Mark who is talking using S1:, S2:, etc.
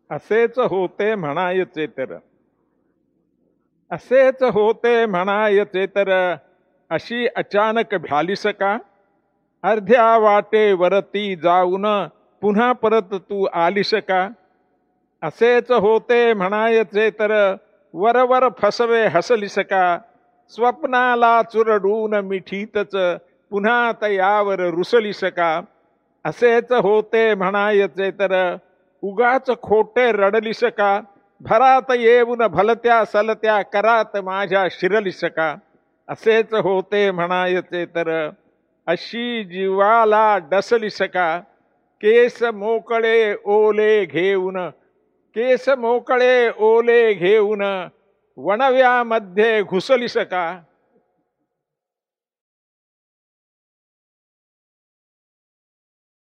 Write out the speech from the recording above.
S1: असेच होते म्हणायचे तर, असेच होते म्हणायचे तर, अशी अचानक भ्यालीस का? अर्ध्या वाटे वरती जाऊन पुन्हा परत तू आलीस का? असेच होते म्हणायचे तर, वरवर फसवे हसलीस का? स्वप्नाला चुरडून मिठीतच पुन्हा तयावर रुसलीस का? असेच होते म्हणायचे तर, उगाच खोटे रडलीस का? भरात येऊन भलत्या सलत्या करात माझ्या शिरलीस का? असेच होते म्हणायचे तर, अशी जीवाला डसलीस का? केस मोकळे ओले घेऊन, केस मोकळे ओले घेऊन वणव्यामध्ये घुसलीस का?